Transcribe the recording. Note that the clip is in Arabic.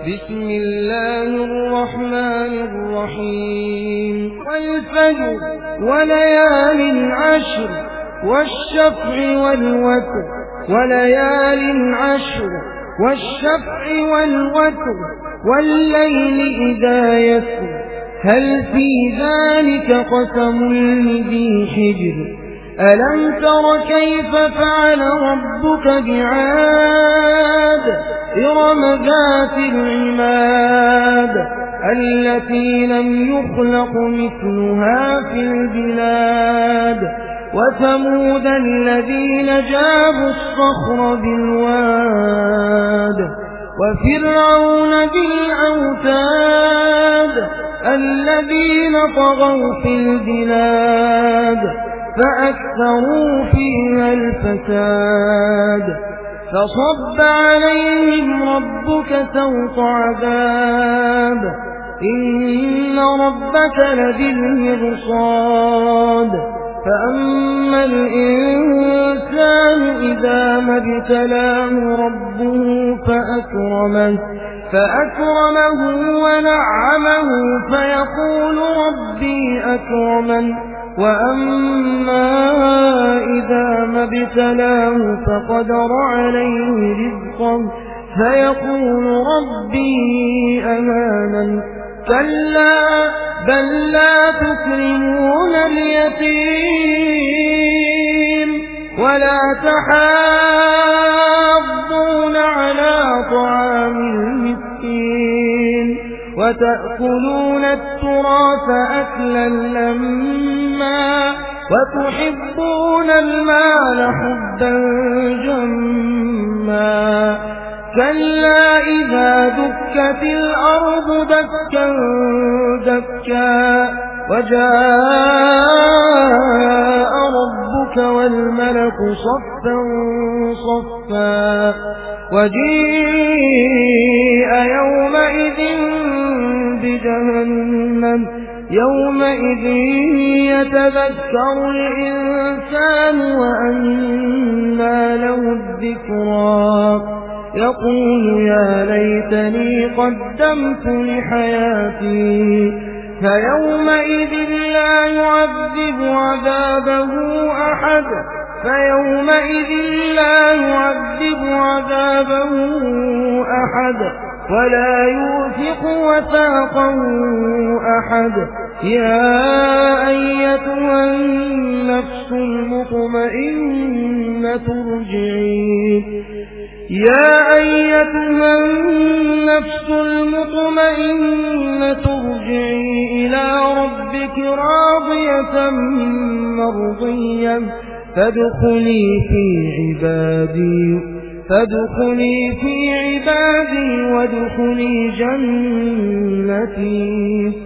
بسم الله الرحمن الرحيم والفجر وليال عشر والشفع والوتر وليال عشر والشفع والوتر والليل إذا يسر هل في ذلك قسم لذي حجر ألم تر كيف فعل ربك بعاد إرم ذات العماد التي لم يخلق مثلها في البلاد وثمود الذين جابوا الصخر بالواد وفرعون بالأوتاد الذين طغوا في البلاد فأكثروا فيها الفساد فصب عليهم ربك سوط عذاب إن ربك لبالمرصاد فأما الإنسان إذا ما ابتلاه ربه فأكرمه ونعمه فيقول ربي أكرمن وأما إذا ما ابتلاه فقدر عليه رزقه فيقول ربي أهانن كلا بل لا تكرمون اليتيم ولا تحاضون على طعام المسكين وتأكلون التراث أكلا لما وتحبون المال حبا جما كلا إذا دكت الأرض دكا دكا وجاء ربك والملك صفا صفا وجيء يومئذ بجهنم يومئذ يتذكر الإنسان وأنى له الذكرى يقول يا ليتني قدمت لحياتي فيومئذ لا يعذب عذابه أحد ولا يوثق وثاقه أحد يا أيتها النفس المطمئنة ارجعي إلى ربك راضية مرضية فادخلي في عبادي وادخلي جنتي